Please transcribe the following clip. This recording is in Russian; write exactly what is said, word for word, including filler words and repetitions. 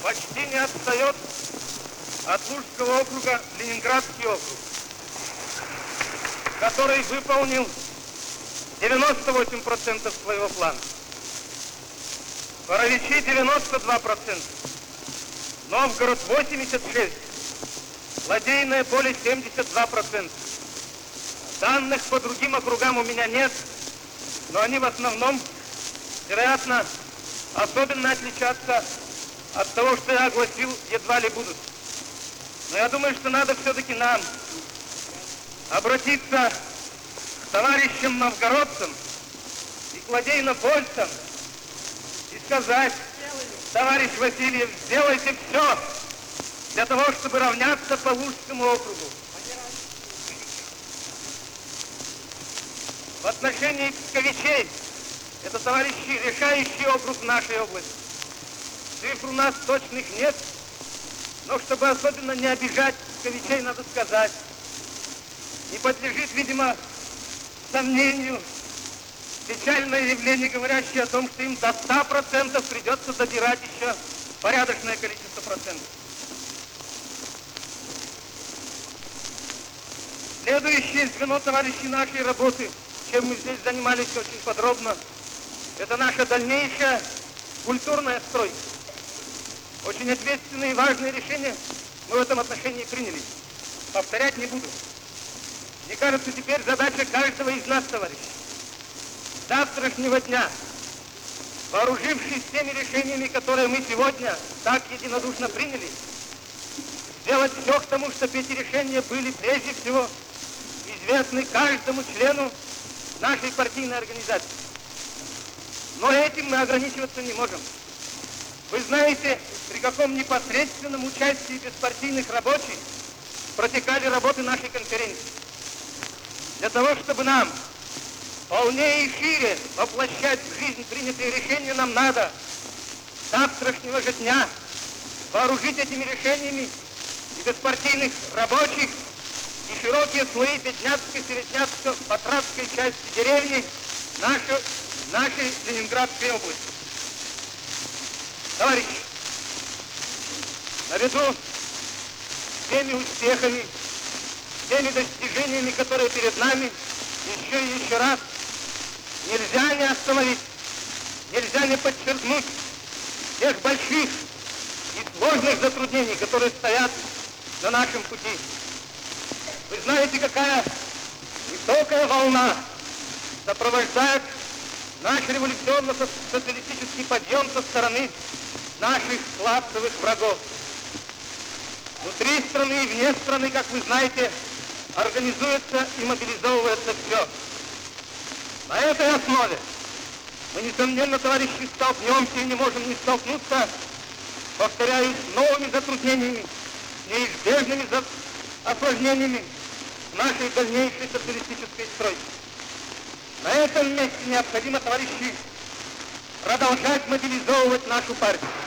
почти не отстает от Лужского округа Ленинградский округ, который выполнил девяносто восемь процентов своего плана. Боровичи девяносто два процента, Новгород восемьдесят шесть процентов, Ладейное поле семьдесят два процента. Данных по другим округам у меня нет, но они в основном, вероятно, особенно отличаться от того, что я огласил, едва ли будут. Но я думаю, что надо все-таки нам обратиться к товарищам новгородцам и к ладейнопольцам и сказать: товарищ Васильев, сделайте все для того, чтобы равняться по Лужскому округу. В отношении псковичей, это, товарищи, решающий округ нашей области. Цифр у нас точных нет, но чтобы особенно не обижать псковичей, надо сказать, не подлежит, видимо, сомнению печальное явление, говорящее о том, что им до ста процентов придется добирать еще порядочное количество процентов. Следующее звено, товарищи, нашей работы, чем мы здесь занимались очень подробно, это наша дальнейшая культурная стройка. Очень ответственные и важные решения мы в этом отношении приняли. Повторять не буду. Мне кажется, теперь задача каждого из нас, товарищи, с завтрашнего дня, вооружившись теми решениями, которые мы сегодня так единодушно приняли, сделать все к тому, чтобы эти решения были прежде всего известны каждому члену нашей партийной организации. Но этим мы ограничиваться не можем. Вы знаете, при каком непосредственном участии беспартийных рабочих протекали работы нашей конференции. Для того, чтобы нам полнее и шире воплощать в жизнь принятые решения, нам надо с завтрашнего же дня вооружить этими решениями и беспартийных рабочих, и широкие слои Бедняцкой, Середняцкой, Батратской части деревни нашей, нашей Ленинградской области. Товарищи, наряду с теми успехами, теми достижениями, которые перед нами, еще и еще раз нельзя не остановить, нельзя не подчеркнуть тех больших и сложных затруднений, которые стоят на нашем пути. Вы знаете, какая высокая волна сопровождает наш революционно-социалистический подъем со стороны наших классовых врагов. Внутри страны и вне страны, как вы знаете, организуется и мобилизовывается все. На этой основе мы, несомненно, товарищи, столкнемся и не можем не столкнуться, повторяю, с новыми затруднениями, неизбежными осложнениями нашей дальнейшей социалистической стройки. На этом месте необходимо, товарищи, продолжать мобилизовывать нашу партию.